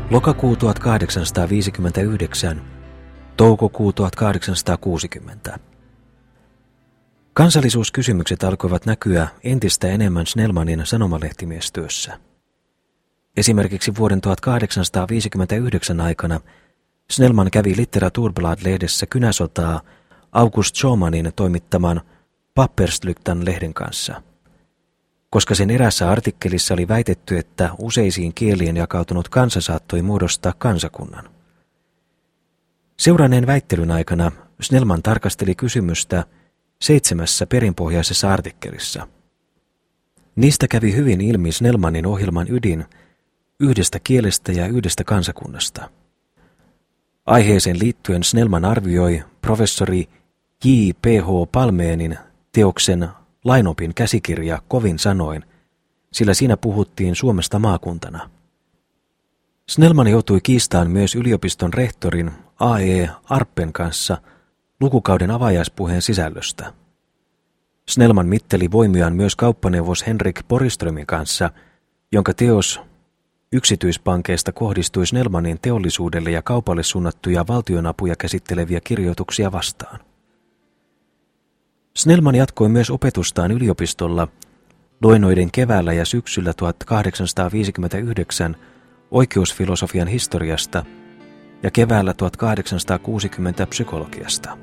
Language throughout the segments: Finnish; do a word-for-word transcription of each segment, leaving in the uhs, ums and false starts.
Lokakuu tuhatkahdeksansataaviisikymmentäyhdeksän, toukokuu tuhatkahdeksansataakuusikymmentä. Kansallisuuskysymykset alkoivat näkyä entistä enemmän Snellmanin sanomalehtimiestyössä. Esimerkiksi vuoden tuhatkahdeksansataaviisikymmentäyhdeksän aikana Snellman kävi Litteraturblad-lehdessä kynäsotaa August Schumannin toimittaman Papperslyktan-lehden kanssa, koska sen erässä artikkelissa oli väitetty, että useisiin kieliin jakautunut kansa saattoi muodostaa kansakunnan. Seuranneen väittelyn aikana Snellman tarkasteli kysymystä seitsemässä perinpohjaisessa artikkelissa. Niistä kävi hyvin ilmi Snellmanin ohjelman ydin yhdestä kielestä ja yhdestä kansakunnasta. Aiheeseen liittyen Snellman arvioi professori J P H Palmeenin teoksen Lainopin käsikirja kovin sanoin, sillä siinä puhuttiin Suomesta maakuntana. Snellman joutui kiistaan myös yliopiston rehtorin A E Arppen kanssa lukukauden avajaispuheen sisällöstä. Snellman mitteli voimiaan myös kauppaneuvos Henrik Borgströmin kanssa, jonka teos yksityispankeista kohdistui Snellmanin teollisuudelle ja kaupalle suunnattuja valtionapuja käsitteleviä kirjoituksia vastaan. Snellman jatkoi myös opetustaan yliopistolla luennoiden keväällä ja syksyllä tuhatkahdeksansataaviisikymmentäyhdeksän oikeusfilosofian historiasta ja keväällä tuhatkahdeksansataakuusikymmentä psykologiasta.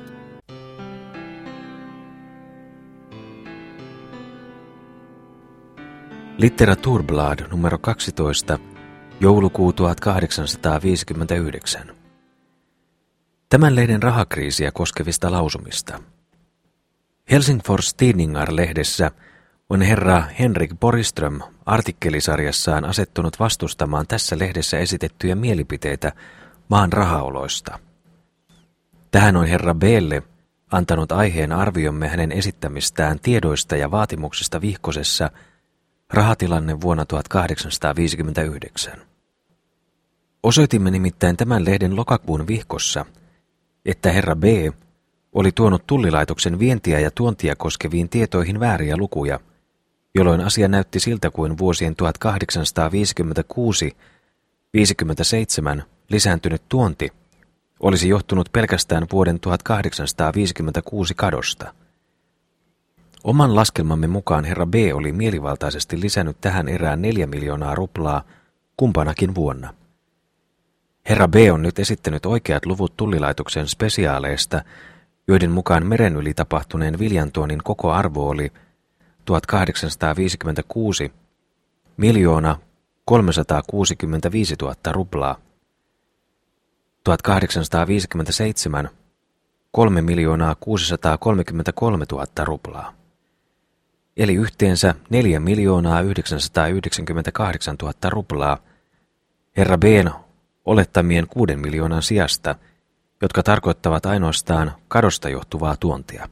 Litteraturblad numero kaksitoista, joulukuu tuhatkahdeksansataaviisikymmentäyhdeksän. Tämän lehden rahakriisiä koskevista lausumista. Helsingfors Tidningar-lehdessä on herra Henrik Borgström artikkelisarjassaan asettunut vastustamaan tässä lehdessä esitettyjä mielipiteitä maan rahaoloista. Tähän on herra B:lle antanut aiheen arviomme hänen esittämistään tiedoista ja vaatimuksista vihkosessa Rahatilanne vuonna tuhatkahdeksansataaviisikymmentäyhdeksän. Osoitimme nimittäin tämän lehden lokakuun vihkossa, että herra B oli tuonut tullilaitoksen vientiä ja tuontia koskeviin tietoihin vääriä lukuja, jolloin asia näytti siltä kuin vuosien tuhatkahdeksansataaviisikymmentäkuusi viisikymmentäseitsemän lisääntynyt tuonti olisi johtunut pelkästään vuoden tuhatkahdeksansataaviisikymmentäkuusi kadosta. Oman laskelmamme mukaan herra B oli mielivaltaisesti lisännyt tähän erään neljä miljoonaa ruplaa kumpanakin vuonna. Herra B on nyt esittänyt oikeat luvut tullilaitoksen spesiaaleista, joiden mukaan meren yli tapahtuneen viljantuonnin koko arvo oli tuhatkahdeksansataaviisikymmentäkuusi miljoona kolmesataakuusikymmentäviisituhatta ruplaa, tuhatkahdeksansataaviisikymmentäseitsemän kolme miljoonaa kuusisataakolmekymmentäkolmetuhatta ruplaa, eli yhteensä neljä miljoonaa yhdeksänsataayhdeksänkymmentäkahdeksantuhatta ruplaa herra B:n olettamien kuuden miljoonan sijasta, jotka tarkoittavat ainoastaan kadosta johtuvaa tuontia.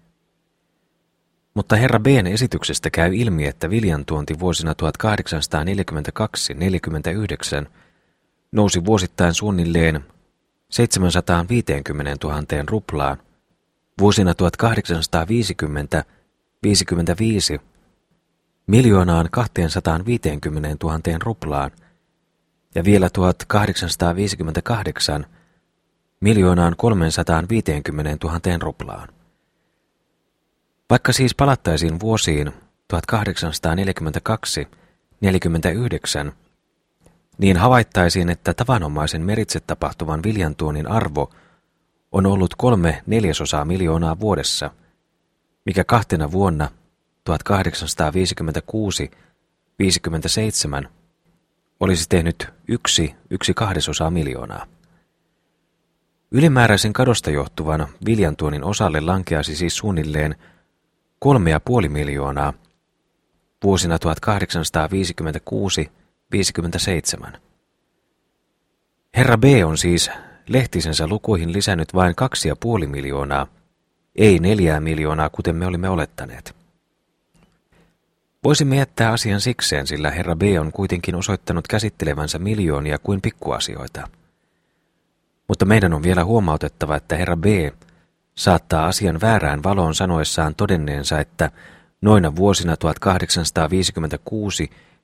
Mutta herra B:n esityksestä käy ilmi, että viljantuonti vuosina tuhatkahdeksansataaneljäkymmentäkaksi neljäkymmentäyhdeksän nousi vuosittain suunnilleen seitsemänsataaviisikymmentätuhatta ruplaan, vuosina tuhatkahdeksansataaviisikymmentä viisikymmentäviisi miljoonaan kaksisataaviisikymmentätuhatta ruplaan ja vielä tuhatkahdeksansataaviisikymmentäkahdeksan miljoonaan kolmesataaviisikymmentätuhatta ruplaan. Vaikka siis palattaisiin vuosiin tuhatkahdeksansataaneljäkymmentäkaksi neljäkymmentäyhdeksän, niin havaittaisiin, että tavanomaisen meritse tapahtuvan viljantuonnin arvo on ollut kolme neljäsosaa miljoonaa vuodessa, mikä kahtena vuonna tuhatkahdeksansataaviisikymmentäkuusi viisikymmentäseitsemän olisi tehnyt yksi yksi kahdesosaa miljoonaa. Ylimääräisen kadosta johtuvan viljantuonnin osalle lankeasi siis suunnilleen kolme ja puoli miljoonaa vuosina tuhatkahdeksansataaviisikymmentäkuusi viisikymmentäseitsemän. Herra B on siis lehtisensä lukuihin lisännyt vain kaksi ja puoli miljoonaa, ei neljää miljoonaa, kuten me olimme olettaneet. Voisimme jättää asian sikseen, sillä herra B on kuitenkin osoittanut käsittelevänsä miljoonia kuin pikkuasioita. Mutta meidän on vielä huomautettava, että herra B saattaa asian väärään valoon sanoessaan todenneensa, että noina vuosina tuhatkahdeksansataaviisikymmentäkuusi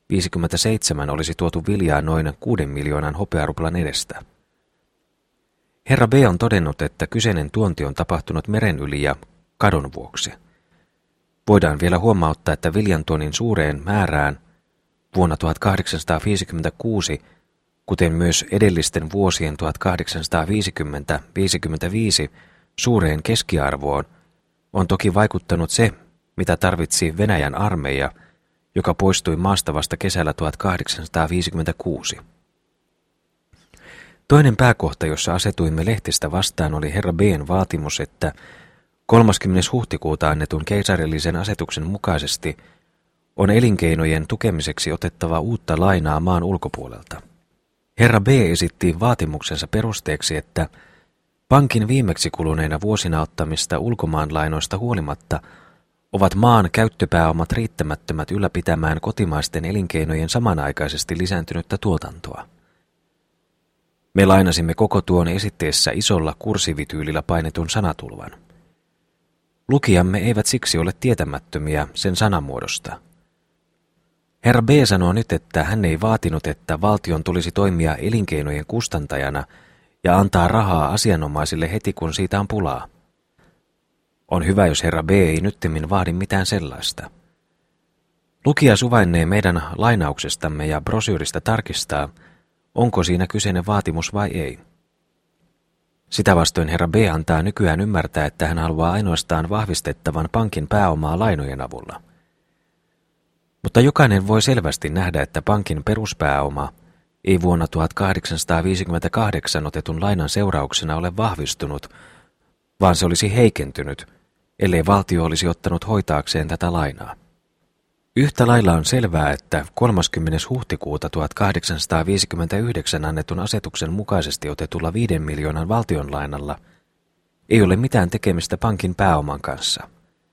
viisikymmentäseitsemän olisi tuotu viljaa noin kuuden miljoonan hopearuplan edestä. Herra B on todennut, että kyseinen tuonti on tapahtunut meren yli ja kadon vuoksi. Voidaan vielä huomauttaa, että viljantuonnin suureen määrään vuonna tuhatkahdeksansataaviisikymmentäkuusi, kuten myös edellisten vuosien tuhatkahdeksansataaviisikymmentä–viisikymmentäviisi suureen keskiarvoon, on toki vaikuttanut se, mitä tarvitsi Venäjän armeija, joka poistui maasta vasta kesällä tuhatkahdeksansataaviisikymmentäkuusi. Toinen pääkohta, jossa asetuimme lehtistä vastaan, oli herra B:n vaatimus, että kolmaskymmenes huhtikuuta annetun keisarillisen asetuksen mukaisesti on elinkeinojen tukemiseksi otettava uutta lainaa maan ulkopuolelta. Herra B esitti vaatimuksensa perusteeksi, että pankin viimeksi kuluneina vuosina ottamista ulkomaanlainoista huolimatta ovat maan käyttöpääomat riittämättömät ylläpitämään kotimaisten elinkeinojen samanaikaisesti lisääntynyttä tuotantoa. Me lainasimme koko tuon esitteessä isolla kursivityylillä painetun sanatulvan. Lukijamme eivät siksi ole tietämättömiä sen sanamuodosta. Herra B sanoo nyt, että hän ei vaatinut, että valtion tulisi toimia elinkeinojen kustantajana ja antaa rahaa asianomaisille heti, kun siitä on pulaa. On hyvä, jos herra B ei nyttemmin vaadi mitään sellaista. Lukija suvainnee meidän lainauksestamme ja brosyyristä tarkistaa, onko siinä kyseinen vaatimus vai ei. Sitä vastoin herra B antaa nykyään ymmärtää, että hän haluaa ainoastaan vahvistettavan pankin pääomaa lainojen avulla. Mutta jokainen voi selvästi nähdä, että pankin peruspääoma ei vuonna tuhatkahdeksansataaviisikymmentäkahdeksan otetun lainan seurauksena ole vahvistunut, vaan se olisi heikentynyt, ellei valtio olisi ottanut hoitaakseen tätä lainaa. Yhtä lailla on selvää, että kolmaskymmenes huhtikuuta tuhatkahdeksansataaviisikymmentäyhdeksän annetun asetuksen mukaisesti otetulla viiden miljoonan valtionlainalla ei ole mitään tekemistä pankin pääoman kanssa.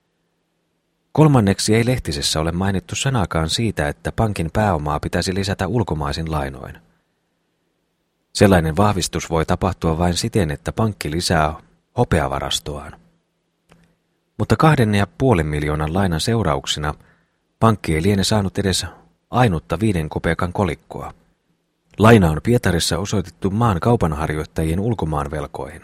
Kolmanneksi ei lehtisessä ole mainittu sanaakaan siitä, että pankin pääomaa pitäisi lisätä ulkomaisin lainoin. Sellainen vahvistus voi tapahtua vain siten, että pankki lisää hopeavarastoaan. Mutta kahden ja puolen miljoonan lainan seurauksena pankki ei liene saanut edes ainutta viiden kopeekan kolikkoa. Laina on Pietarissa osoitettu maan kaupanharjoittajien ulkomaanvelkoihin.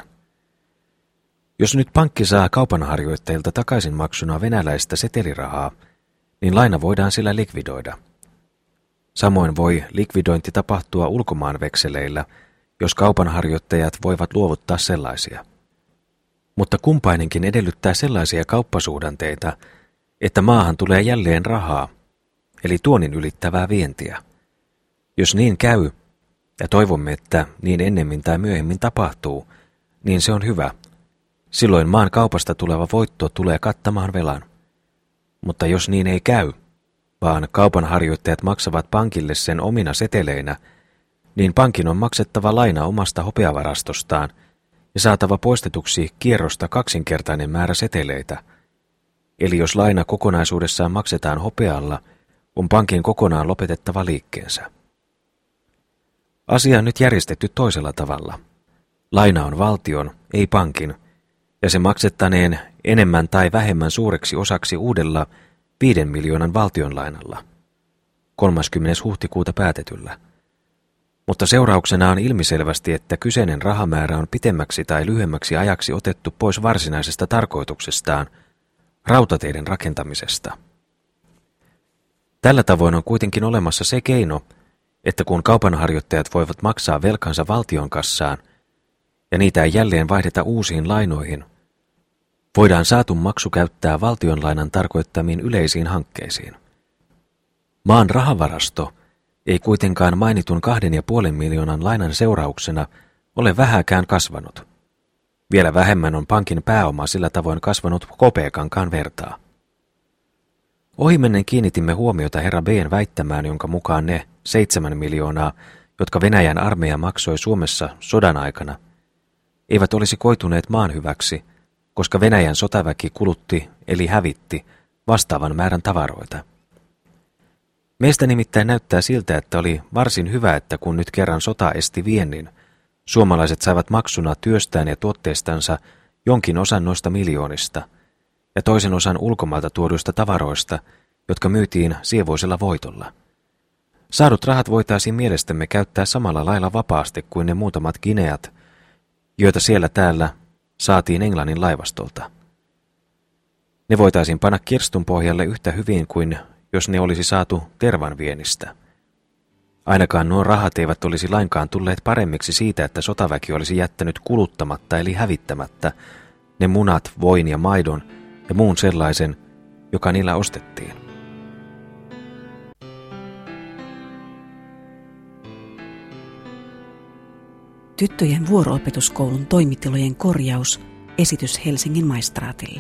Jos nyt pankki saa kaupanharjoittajilta takaisinmaksuna venäläistä setelirahaa, niin laina voidaan sillä likvidoida. Samoin voi likvidointi tapahtua ulkomaanvekseleillä, jos kaupanharjoittajat voivat luovuttaa sellaisia. Mutta kumpainenkin edellyttää sellaisia kauppasuhdanteita, että maahan tulee jälleen rahaa, eli tuonnin ylittävää vientiä. Jos niin käy, ja toivomme, että niin ennemmin tai myöhemmin tapahtuu, niin se on hyvä. Silloin maan kaupasta tuleva voitto tulee kattamaan velan. Mutta jos niin ei käy, vaan kaupanharjoittajat maksavat pankille sen omina seteleinä, niin pankin on maksettava laina omasta hopeavarastostaan ja saatava poistetuksi kierrosta kaksinkertainen määrä seteleitä. Eli jos laina kokonaisuudessaan maksetaan hopealla, on pankin kokonaan lopetettava liikkeensä. Asia on nyt järjestetty toisella tavalla. Laina on valtion, ei pankin, ja se maksettaneen enemmän tai vähemmän suureksi osaksi uudella viiden miljoonan valtionlainalla, kolmaskymmenes huhtikuuta päätetyllä. Mutta seurauksena on ilmiselvästi, että kyseinen rahamäärä on pitemmäksi tai lyhyemmäksi ajaksi otettu pois varsinaisesta tarkoituksestaan, rautateiden rakentamisesta. Tällä tavoin on kuitenkin olemassa se keino, että kun kaupanharjoittajat voivat maksaa velkansa valtion kassaan, ja niitä ei jälleen vaihdeta uusiin lainoihin, voidaan saatu maksu käyttää valtionlainan tarkoittamiin yleisiin hankkeisiin. Maan rahavarasto ei kuitenkaan mainitun kahden ja puolen miljoonan lainan seurauksena ole vähääkään kasvanut. Vielä vähemmän on pankin pääoma sillä tavoin kasvanut kopeekankaan vertaa. Ohimennen kiinnitimme huomiota herra B:n väittämään, jonka mukaan ne seitsemän miljoonaa, jotka Venäjän armeija maksoi Suomessa sodan aikana, eivät olisi koituneet maan hyväksi, koska Venäjän sotaväki kulutti eli hävitti vastaavan määrän tavaroita. Meistä nimittäin näyttää siltä, että oli varsin hyvä, että kun nyt kerran sota esti viennin, suomalaiset saivat maksuna työstään ja tuotteistansa jonkin osan noista miljoonista ja toisen osan ulkomailta tuoduista tavaroista, jotka myytiin sievoisella voitolla. Saadut rahat voitaisiin mielestämme käyttää samalla lailla vapaasti kuin ne muutamat gineat, joita siellä täällä saatiin Englannin laivastolta. Ne voitaisiin panna kirstun pohjalle yhtä hyvin kuin jos ne olisi saatu tervanviennistä. Ainakaan nuo rahat eivät olisi lainkaan tulleet paremmiksi siitä, että sotaväki olisi jättänyt kuluttamatta eli hävittämättä ne munat, voin ja maidon ja muun sellaisen, joka niillä ostettiin. Tyttöjen vuoro-opetuskoulun toimitilojen korjaus, esitys Helsingin maistraatille.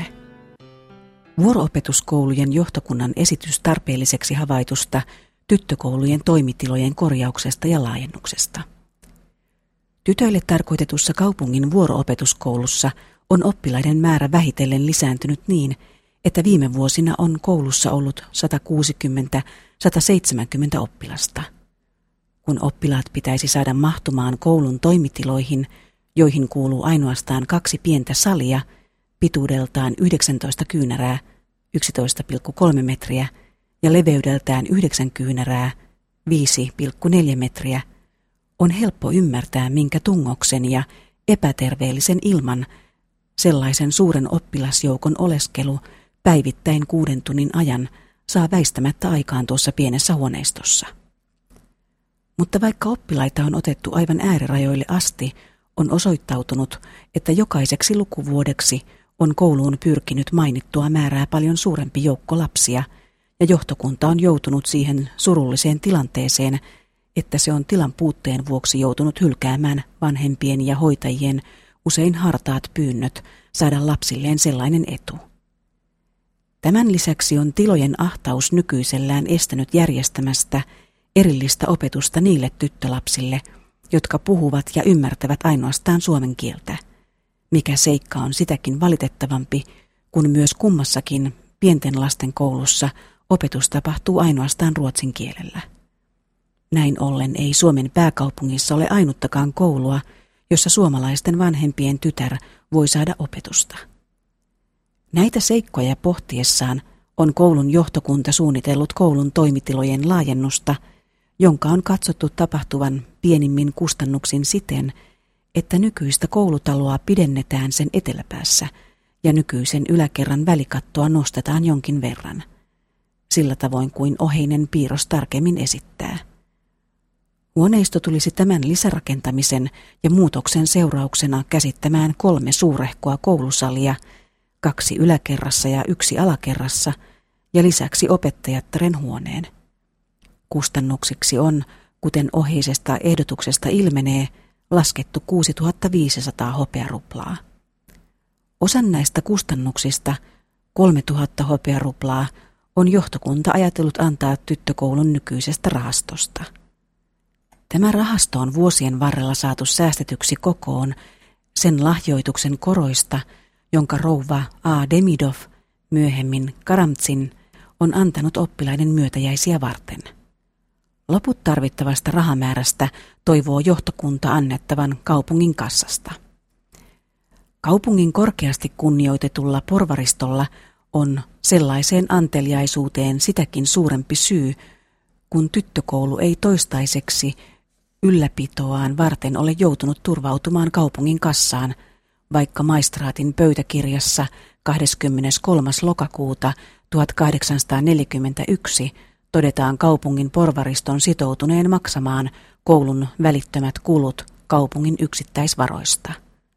Vuoro-opetuskoulujen johtokunnan esitys tarpeelliseksi havaitusta tyttökoulujen toimitilojen korjauksesta ja laajennuksesta. Tytöille tarkoitetussa kaupungin vuoro-opetuskoulussa on oppilaiden määrä vähitellen lisääntynyt niin, että viime vuosina on koulussa ollut sata kuusikymmentä sata seitsemänkymmentä oppilasta. Kun oppilaat pitäisi saada mahtumaan koulun toimitiloihin, joihin kuuluu ainoastaan kaksi pientä salia, pituudeltaan yhdeksäntoista kyynärää, yksitoista pilkku kolme metriä, ja leveydeltään yhdeksän kyynärää, viisi pilkku neljä metriä, on helppo ymmärtää, minkä tungoksen ja epäterveellisen ilman sellaisen suuren oppilasjoukon oleskelu päivittäin kuuden tunnin ajan saa väistämättä aikaan tuossa pienessä huoneistossa. Mutta vaikka oppilaita on otettu aivan äärirajoille asti, on osoittautunut, että jokaiseksi lukuvuodeksi on kouluun pyrkinyt mainittua määrää paljon suurempi joukko lapsia, ja johtokunta on joutunut siihen surulliseen tilanteeseen, että se on tilan puutteen vuoksi joutunut hylkäämään vanhempien ja hoitajien usein hartaat pyynnöt saada lapsilleen sellainen etu. Tämän lisäksi on tilojen ahtaus nykyisellään estänyt järjestämästä erillistä opetusta niille tyttölapsille, jotka puhuvat ja ymmärtävät ainoastaan suomen kieltä, mikä seikka on sitäkin valitettavampi, kun myös kummassakin pienten lasten koulussa opetus tapahtuu ainoastaan ruotsin kielellä. Näin ollen ei Suomen pääkaupungissa ole ainuttakaan koulua, jossa suomalaisten vanhempien tytär voi saada opetusta. Näitä seikkoja pohtiessaan on koulun johtokunta suunnitellut koulun toimitilojen laajennusta, jonka on katsottu tapahtuvan pienimmin kustannuksin siten, että nykyistä koulutaloa pidennetään sen eteläpäässä ja nykyisen yläkerran välikattoa nostetaan jonkin verran, sillä tavoin kuin oheinen piirros tarkemmin esittää. Huoneisto tulisi tämän lisärakentamisen ja muutoksen seurauksena käsittämään kolme suurehkoa koulusalia, kaksi yläkerrassa ja yksi alakerrassa, ja lisäksi opettajattaren huoneen. Kustannuksiksi on, kuten oheisesta ehdotuksesta ilmenee, laskettu kuusituhatta viisisataa hopearuplaa. Osan näistä kustannuksista, kolmetuhatta hopearuplaa, on johtokunta ajatellut antaa tyttökoulun nykyisestä rahastosta. Tämä rahasto on vuosien varrella saatu säästetyksi kokoon sen lahjoituksen koroista, jonka rouva A. Demidov, myöhemmin Karamzin, on antanut oppilaiden myötäjäisiä varten. Loput tarvittavasta rahamäärästä toivoo johtokunta annettavan kaupungin kassasta. Kaupungin korkeasti kunnioitetulla porvaristolla on sellaiseen anteliaisuuteen sitäkin suurempi syy, kun tyttökoulu ei toistaiseksi ylläpitoaan varten ole joutunut turvautumaan kaupungin kassaan, vaikka maistraatin pöytäkirjassa kahdeskymmeneskolmas lokakuuta tuhatkahdeksansataaneljäkymmentäyksi todetaan kaupungin porvariston sitoutuneen maksamaan koulun välittömät kulut kaupungin yksittäisvaroista.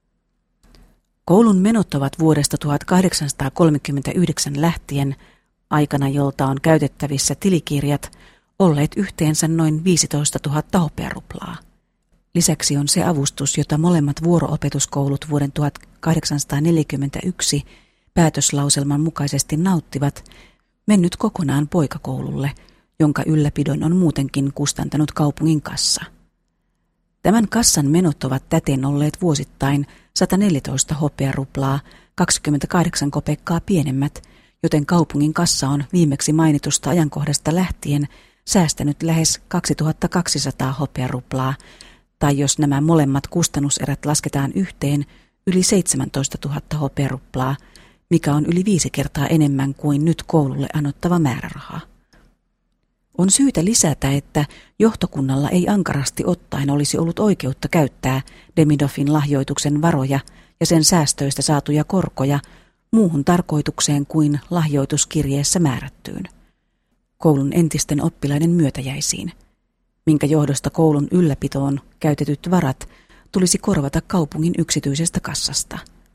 Koulun menot ovat vuodesta tuhatkahdeksansataakolmekymmentäyhdeksän lähtien, aikana jolta on käytettävissä tilikirjat, olleet yhteensä noin viisitoistatuhatta hopearuplaa. Lisäksi on se avustus, jota molemmat vuoro-opetuskoulut vuoden tuhatkahdeksansataaneljäkymmentäyksi päätöslauselman mukaisesti nauttivat, mennyt kokonaan poikakoululle, jonka ylläpidon on muutenkin kustantanut kaupungin kassa. Tämän kassan menot ovat täten olleet vuosittain sataneljätoista hopearuplaa, kaksikymmentäkahdeksan kopekkaa pienemmät, joten kaupungin kassa on viimeksi mainitusta ajankohdasta lähtien säästänyt lähes kaksituhattakaksisataa hopearuplaa, tai jos nämä molemmat kustannuserät lasketaan yhteen, yli seitsemäntoistatuhatta hopearuplaa, mikä on yli viisi kertaa enemmän kuin nyt koululle anottava määräraha. On syytä lisätä, että johtokunnalla ei ankarasti ottaen olisi ollut oikeutta käyttää Demidovin lahjoituksen varoja ja sen säästöistä saatuja korkoja muuhun tarkoitukseen kuin lahjoituskirjeessä määrättyyn, koulun entisten oppilaiden myötäjäisiin, minkä johdosta koulun ylläpitoon käytetyt varat tulisi korvata kaupungin yksityisestä kassasta.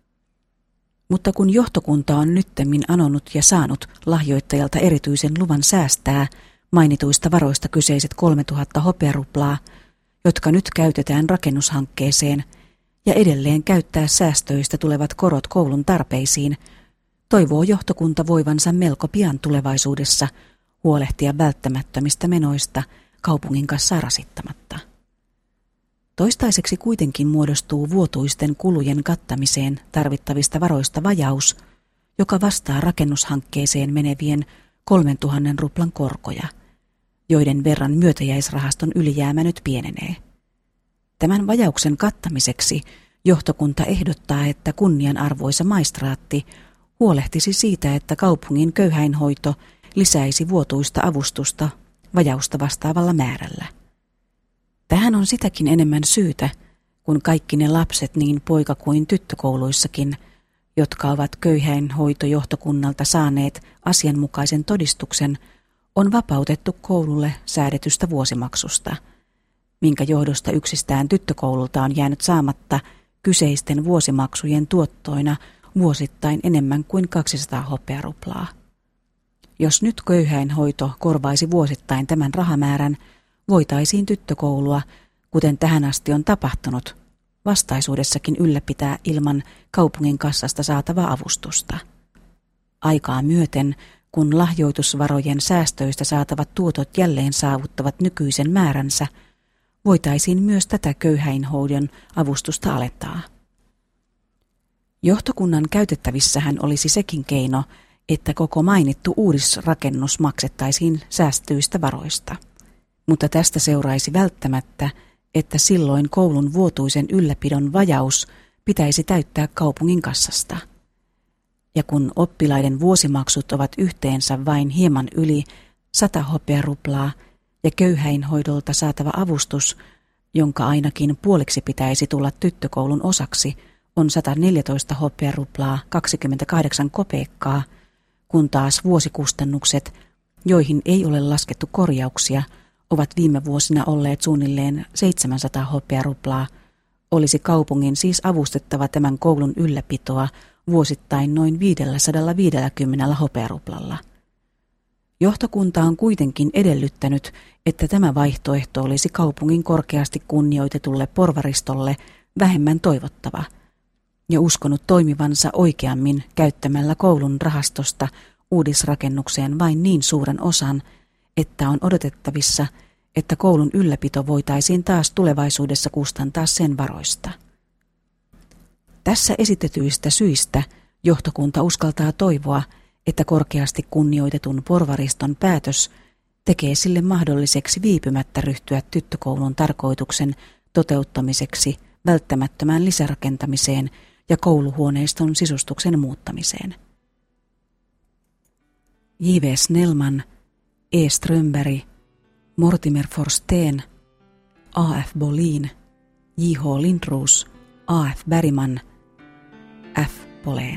Mutta kun johtokunta on nyttemmin anonut ja saanut lahjoittajalta erityisen luvan säästää mainituista varoista kyseiset kolmetuhatta hopearuplaa, jotka nyt käytetään rakennushankkeeseen, ja edelleen käyttää säästöistä tulevat korot koulun tarpeisiin, toivoo johtokunta voivansa melko pian tulevaisuudessa huolehtia välttämättömistä menoista kaupungin kassaa rasittamatta. Toistaiseksi kuitenkin muodostuu vuotuisten kulujen kattamiseen tarvittavista varoista vajaus, joka vastaa rakennushankkeeseen menevien kolmentuhannen ruplan korkoja, joiden verran myötäjäisrahaston ylijäämä nyt pienenee. Tämän vajauksen kattamiseksi johtokunta ehdottaa, että kunnianarvoisa maistraatti huolehtisi siitä, että kaupungin köyhäinhoito lisäisi vuotuista avustusta vajausta vastaavalla määrällä. Tähän on sitäkin enemmän syytä, kun kaikki ne lapset niin poika- kuin tyttökouluissakin, jotka ovat köyhäinhoitojohtokunnalta saaneet asianmukaisen todistuksen, on vapautettu koululle säädetystä vuosimaksusta, minkä johdosta yksistään tyttökoululta on jäänyt saamatta kyseisten vuosimaksujen tuottoina vuosittain enemmän kuin kaksisataa hopearuplaa. Jos nyt köyhäinhoito korvaisi vuosittain tämän rahamäärän, voitaisiin tyttökoulua, kuten tähän asti on tapahtunut, vastaisuudessakin ylläpitää ilman kaupungin kassasta saatavaa avustusta. Aikaa myöten, kun lahjoitusvarojen säästöistä saatavat tuotot jälleen saavuttavat nykyisen määränsä, voitaisiin myös tätä köyhäinhoidon avustusta alentaa. Johtokunnan käytettävissähän olisi sekin keino, että koko mainittu uudisrakennus maksettaisiin säästyistä varoista. Mutta tästä seuraisi välttämättä, että silloin koulun vuotuisen ylläpidon vajaus pitäisi täyttää kaupungin kassasta. Ja kun oppilaiden vuosimaksut ovat yhteensä vain hieman yli sata hopearuplaa ja köyhäinhoidolta saatava avustus, jonka ainakin puoliksi pitäisi tulla tyttökoulun osaksi, on sata neljätoista hopearuplaa kaksikymmentäkahdeksan kopeekkaa, kun taas vuosikustannukset, joihin ei ole laskettu korjauksia, ovat viime vuosina olleet suunnilleen seitsemänsataa hopearuplaa, olisi kaupungin siis avustettava tämän koulun ylläpitoa vuosittain noin viisisataaviisikymmentä hopearuplalla. Johtokunta on kuitenkin edellyttänyt, että tämä vaihtoehto olisi kaupungin korkeasti kunnioitetulle porvaristolle vähemmän toivottava, ja uskonut toimivansa oikeammin käyttämällä koulun rahastosta uudisrakennukseen vain niin suuren osan, että on odotettavissa, että koulun ylläpito voitaisiin taas tulevaisuudessa kustantaa sen varoista. Tässä esitetyistä syistä johtokunta uskaltaa toivoa, että korkeasti kunnioitetun porvariston päätös tekee sille mahdolliseksi viipymättä ryhtyä tyttökoulun tarkoituksen toteuttamiseksi välttämättömään lisärakentamiseen ja kouluhuoneiston sisustuksen muuttamiseen. J V Snellman, E. Strömberg, Mortimer Forsteen, A F Bolin, J H Lindroos, A F Bergman, F. Polén.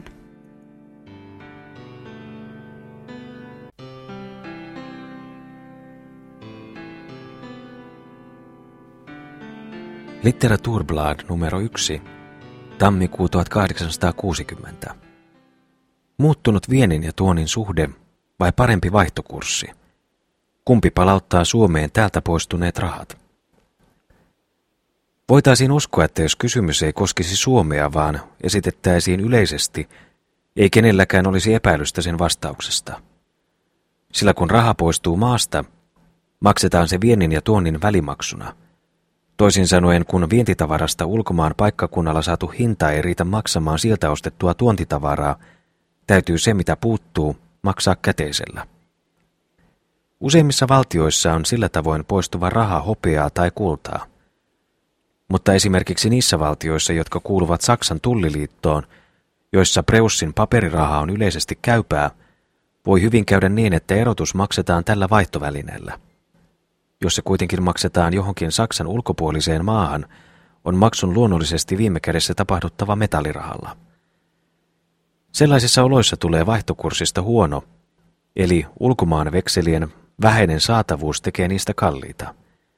Litteraturblad numero yksi, tammikuu tuhatkahdeksansataakuusikymmentä. Muuttunut viennin ja tuonnin suhde vai parempi vaihtokurssi? Kumpi palauttaa Suomeen täältä poistuneet rahat? Voitaisiin uskoa, että jos kysymys ei koskisi Suomea, vaan esitettäisiin yleisesti, ei kenelläkään olisi epäilystä sen vastauksesta. Sillä kun raha poistuu maasta, maksetaan se viennin ja tuonnin välimaksuna. Toisin sanoen, kun vientitavarasta ulkomaan paikkakunnalla saatu hinta ei riitä maksamaan sieltä ostettua tuontitavaraa, täytyy se, mitä puuttuu, maksaa käteisellä. Useimmissa valtioissa on sillä tavoin poistuva raha hopeaa tai kultaa. Mutta esimerkiksi niissä valtioissa, jotka kuuluvat Saksan tulliliittoon, joissa Preussin paperiraha on yleisesti käypää, voi hyvin käydä niin, että erotus maksetaan tällä vaihtovälineellä. Jos se kuitenkin maksetaan johonkin Saksan ulkopuoliseen maahan, on maksun luonnollisesti viime kädessä tapahduttava metallirahalla. Sellaisissa oloissa tulee vaihtokurssista huono, eli ulkomaan vekselien vähäinen saatavuus tekee niistä kalliita.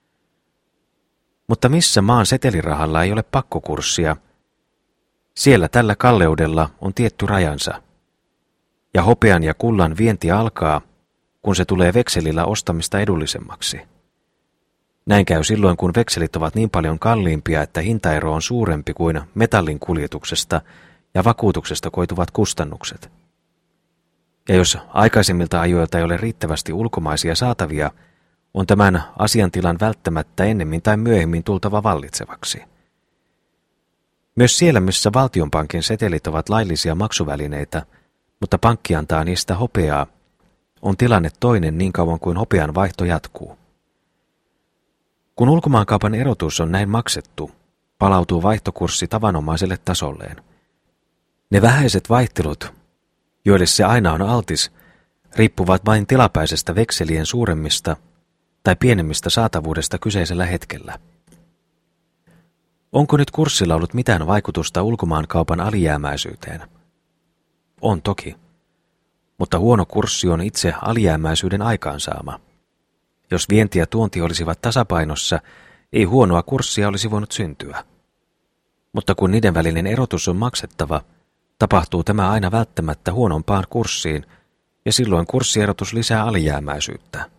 Mutta missä maan setelirahalla ei ole pakkokurssia, siellä tällä kalleudella on tietty rajansa. Ja hopean ja kullan vienti alkaa, kun se tulee vekselillä ostamista edullisemmaksi. Näin käy silloin, kun vekselit ovat niin paljon kalliimpia, että hintaero on suurempi kuin metallin kuljetuksesta ja vakuutuksesta koituvat kustannukset. Ja jos aikaisemmilta ajoilta ei ole riittävästi ulkomaisia saatavia, on tämän asiantilan välttämättä ennemmin tai myöhemmin tultava vallitsevaksi. Myös siellä, missä valtionpankin setelit ovat laillisia maksuvälineitä, mutta pankki antaa niistä hopeaa, on tilanne toinen niin kauan kuin hopean vaihto jatkuu. Kun ulkomaankaupan erotus on näin maksettu, palautuu vaihtokurssi tavanomaiselle tasolleen. Ne vähäiset vaihtelut, joille se aina on altis, riippuvat vain tilapäisestä vekselien suuremmista tai pienemmistä saatavuudesta kyseisellä hetkellä. Onko nyt kurssilla ollut mitään vaikutusta ulkomaankaupan alijäämäisyyteen? On toki, mutta huono kurssi on itse alijäämäisyyden aikaansaama. Jos vienti ja tuonti olisivat tasapainossa, ei huonoa kurssia olisi voinut syntyä. Mutta kun niiden välinen erotus on maksettava, tapahtuu tämä aina välttämättä huonompaan kurssiin, ja silloin kurssierotus lisää alijäämäisyyttä.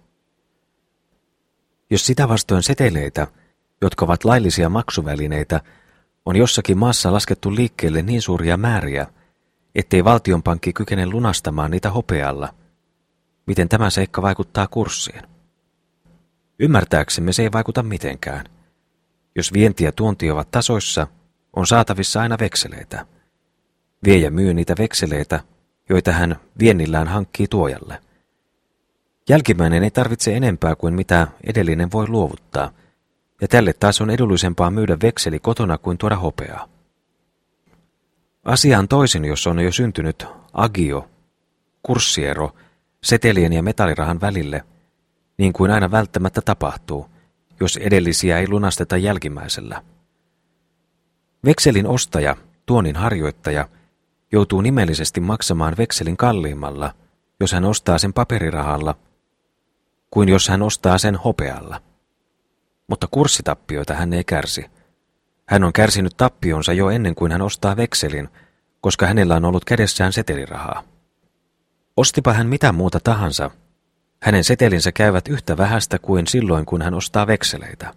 Jos sitä vastoin seteleitä, jotka ovat laillisia maksuvälineitä, on jossakin maassa laskettu liikkeelle niin suuria määriä, ettei valtionpankki kykene lunastamaan niitä hopealla, miten tämä seikka vaikuttaa kurssiin? Ymmärtääksemme se ei vaikuta mitenkään. Jos vienti ja tuonti ovat tasoissa, on saatavissa aina vekseleitä. Viejä myy niitä vekseleitä, joita hän viennillään hankkii tuojalle. Jälkimmäinen ei tarvitse enempää kuin mitä edellinen voi luovuttaa, ja tälle taas on edullisempaa myydä vekseli kotona kuin tuoda hopeaa. Asia on toisin, jos on jo syntynyt agio, kurssiero, setelien ja metallirahan välille, niin kuin aina välttämättä tapahtuu, jos edellisiä ei lunasteta jälkimmäisellä. Vekselin ostaja, tuonnin harjoittaja, joutuu nimellisesti maksamaan vekselin kalliimmalla, jos hän ostaa sen paperirahalla, kuin jos hän ostaa sen hopealla. Mutta kurssitappioita hän ei kärsi. Hän on kärsinyt tappionsa jo ennen kuin hän ostaa vekselin, koska hänellä on ollut kädessään setelirahaa. Ostipa hän mitä muuta tahansa, hänen setelinsä käyvät yhtä vähäistä kuin silloin, kun hän ostaa vekseleitä.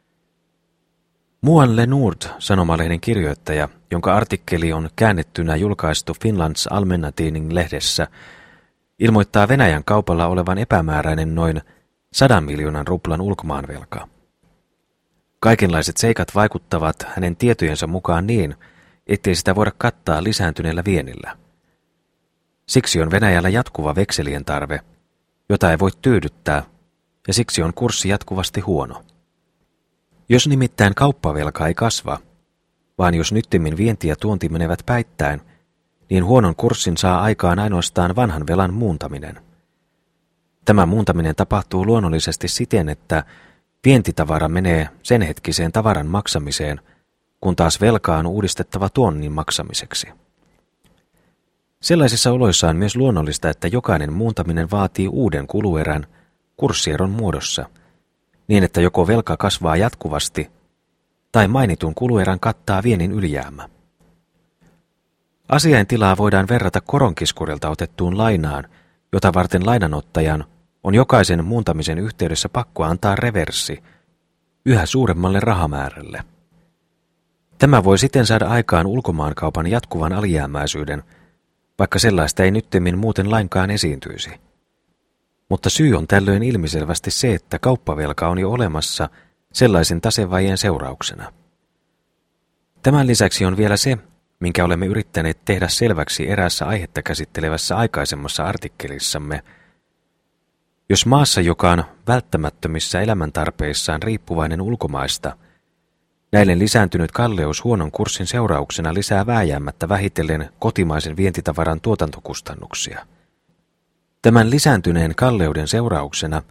Muan Le Nord, sanomalehden kirjoittaja, jonka artikkeli on käännettynä julkaistu Finlands Allmänna Tidning-lehdessä, ilmoittaa Venäjän kaupalla olevan epämääräinen noin sadan miljoonan ruplan ulkomaanvelka. Kaikenlaiset seikat vaikuttavat hänen tietojensa mukaan niin, ettei sitä voida kattaa lisääntyneellä viennillä. Siksi on Venäjällä jatkuva vekselien tarve, jota ei voi tyydyttää, ja siksi on kurssi jatkuvasti huono. Jos nimittäin kauppavelka ei kasva, vaan jos nyttemmin vienti ja tuonti menevät päittäin, niin huonon kurssin saa aikaan ainoastaan vanhan velan muuntaminen. Tämä muuntaminen tapahtuu luonnollisesti siten, että vientitavara menee sen hetkiseen tavaran maksamiseen, kun taas velka on uudistettava tuonnin maksamiseksi. Sellaisissa oloissa on myös luonnollista, että jokainen muuntaminen vaatii uuden kuluerän kurssieron muodossa, niin että joko velka kasvaa jatkuvasti, tai mainitun kuluerän kattaa viennin ylijäämä. Asiaintilaa voidaan verrata koronkiskurilta otettuun lainaan, jota varten lainanottajan on jokaisen muuntamisen yhteydessä pakko antaa reverssi yhä suuremmalle rahamäärälle. Tämä voi siten saada aikaan ulkomaankaupan jatkuvan alijäämäisyyden, vaikka sellaista ei nyttemmin muuten lainkaan esiintyisi. Mutta syy on tällöin ilmiselvästi se, että kauppavelka on jo olemassa sellaisen tasevajeen seurauksena. Tämän lisäksi on vielä se, minkä olemme yrittäneet tehdä selväksi eräässä aihetta käsittelevässä aikaisemmassa artikkelissamme. Jos maassa, joka on välttämättömissä elämäntarpeissaan riippuvainen ulkomaista, näiden lisääntynyt kalleus huonon kurssin seurauksena lisää vääjäämättä vähitellen kotimaisen vientitavaran tuotantokustannuksia. Tämän lisääntyneen kalleuden seurauksena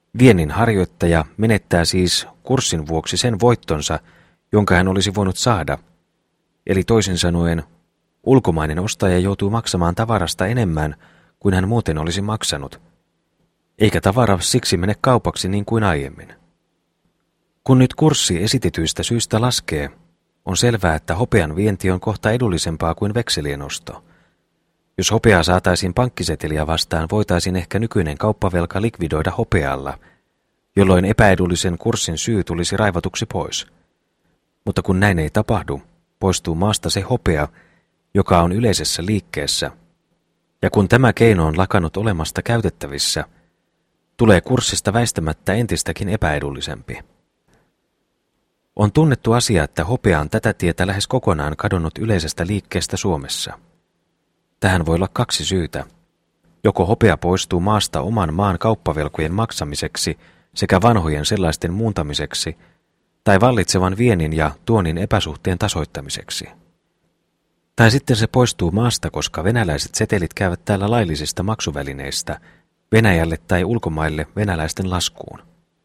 Viennin harjoittaja menettää siis kurssin vuoksi sen voittonsa, jonka hän olisi voinut saada, eli toisin sanoen ulkomainen ostaja joutuu maksamaan tavarasta enemmän kuin hän muuten olisi maksanut, eikä tavara siksi mene kaupaksi niin kuin aiemmin. Kun nyt kurssi esitetyistä syistä laskee, on selvää, että hopean vienti on kohta edullisempaa kuin vekselien osto. Jos hopeaa saataisiin pankkiseteliä vastaan, voitaisiin ehkä nykyinen kauppavelka likvidoida hopealla, jolloin epäedullisen kurssin syy tulisi raivatuksi pois. Mutta kun näin ei tapahdu, poistuu maasta se hopea, joka on yleisessä liikkeessä, ja kun tämä keino on lakannut olemasta käytettävissä, tulee kurssista väistämättä entistäkin epäedullisempi. On tunnettu asia, että hopea on tätä tietä lähes kokonaan kadonnut yleisestä liikkeestä Suomessa. Tähän voi olla kaksi syytä. Joko hopea poistuu maasta oman maan kauppavelkojen maksamiseksi sekä vanhojen sellaisten muuntamiseksi, tai vallitsevan viennin ja tuonnin epäsuhteen tasoittamiseksi. Tai sitten se poistuu maasta, koska venäläiset setelit käyvät täällä laillisista maksuvälineistä Venäjälle tai ulkomaille venäläisten laskuun.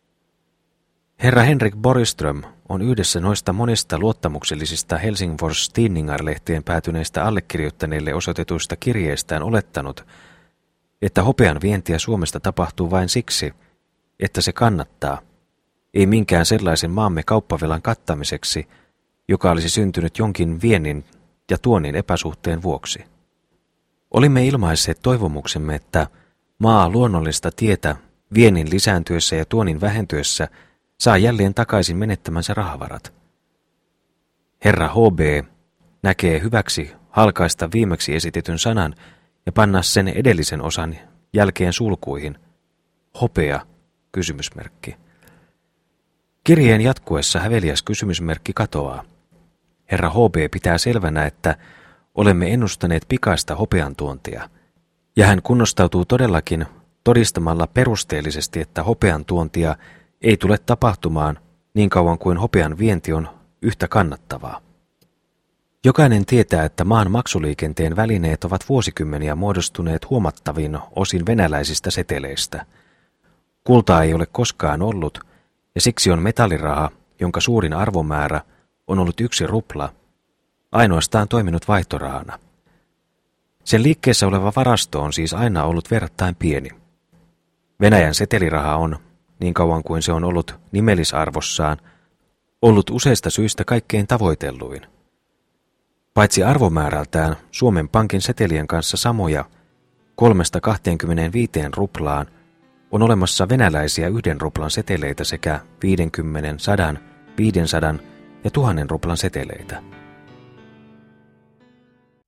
Herra Henrik Borgström on yhdessä noista monista luottamuksellisista Helsingfors Tidningar-lehteen päätyneistä allekirjoittaneille osoitetuista kirjeistään olettanut, että hopean vientiä Suomesta tapahtuu vain siksi, että se kannattaa, ei minkään sellaisen maamme kauppavelan kattamiseksi, joka olisi syntynyt jonkin viennin ja tuonnin epäsuhteen vuoksi. Olimme ilmaisseet toivomuksemme, että maa luonnollista tietä viennin lisääntyessä ja tuonnin vähentyessä saa jälleen takaisin menettämänsä rahavarat. Herra H B näkee hyväksi halkaista viimeksi esitetyn sanan ja panna sen edellisen osan jälkeen sulkuihin. Hopea, kysymysmerkki. Kirjeen jatkuessa häveliäs kysymysmerkki katoaa. Herra H B pitää selvänä, että olemme ennustaneet pikaista hopean tuontia, ja hän kunnostautuu todellakin todistamalla perusteellisesti, että hopean tuontia ei tule tapahtumaan niin kauan kuin hopean vienti on yhtä kannattavaa. Jokainen tietää, että maan maksuliikenteen välineet ovat vuosikymmeniä muodostuneet huomattavin osin venäläisistä seteleistä. Kultaa ei ole koskaan ollut, ja siksi on metalliraha, jonka suurin arvomäärä on ollut yksi rupla, ainoastaan toiminut vaihtorahana. Sen liikkeessä oleva varasto on siis aina ollut verrattain pieni. Venäjän seteliraha on, niin kauan kuin se on ollut nimellisarvossaan, ollut useista syistä kaikkein tavoitelluin. Paitsi arvomäärältään Suomen Pankin setelien kanssa samoja kolmesta kahteenkymmeneenviiteen ruplaan on olemassa venäläisiä yhden ruplan seteleitä sekä viidenkymmenen, sadan, viidensadan ja tuhannen ruplan seteleitä.